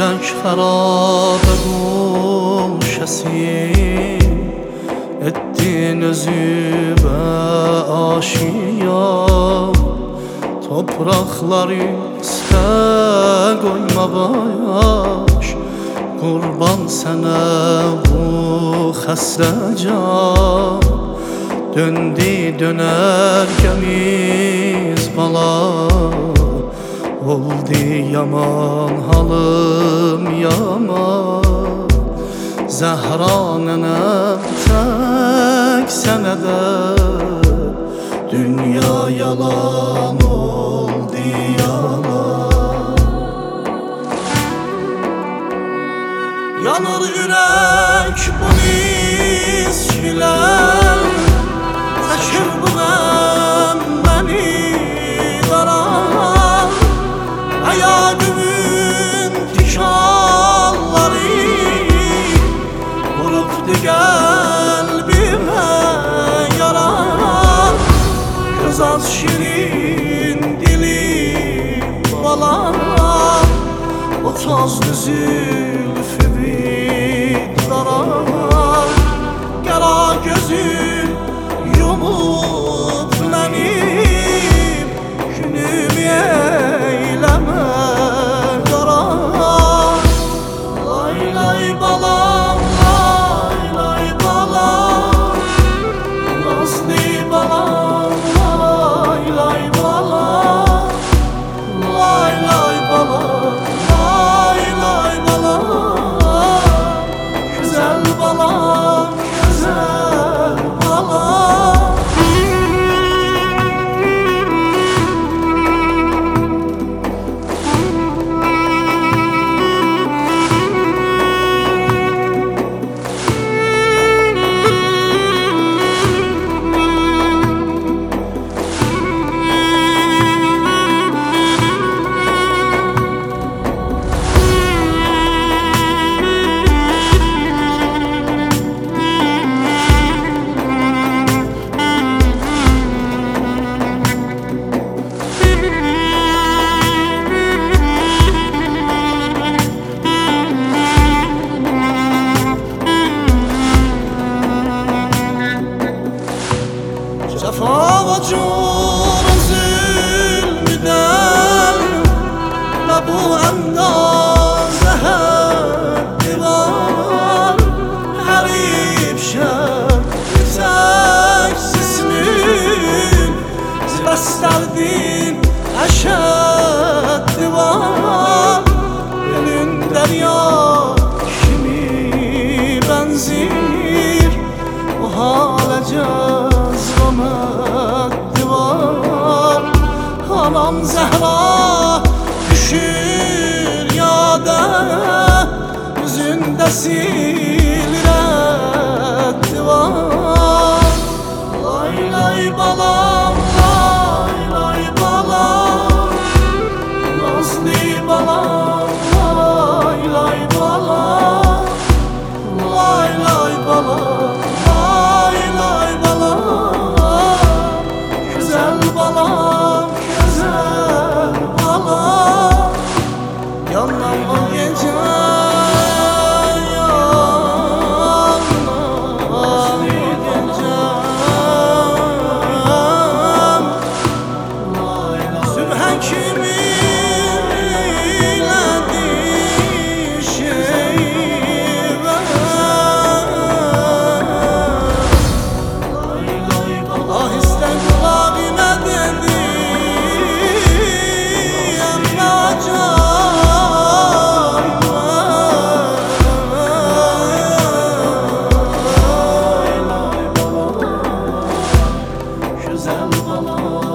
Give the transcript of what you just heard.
tək xarabə quşəsi etdin özübə aşiya. Toprakları üstə qoymabaş, qurban sənə bu xəstə can. Döndü dönərkəmiz bala, oldu yaman halım yaman. Zəhra nənəm tək sənə də, dünya yalan oldu yalan. Yanır ürək bu miskilər, çəkir bu qəm məni qaran. Əyadımın tikanları vurubdu qəlbimə yaran. Göz az şirin dilim balam, o tozlu zülfü bir daran. Qəra gözün yumup mənim günümü eyləmə qaran. Lay lay balam, lay lay balam, nazlı balam, lay lay balam, lay lay balam, lay lay balam, güzel balam, güzel balam. Cefa ve cur zulmüden, ne bu endazı haddi var. Herif şer seksisinin, zibesterdin eşeddi var. Elin derya kimi benzir, bu hale cezbemetti var. Anam Zehra düşür yada, yüzünde silretti var. Lay lay balam, lay lay balam, nazlı balam, lay lay balam, lay lay balam, lay lay balam, güzel balam, güzel balam. Yanmam o gece, yanmam o gece. Sübhe kimi eyledi şeybe, ahisten kulağıma dedi, emracağım. Güzel balam.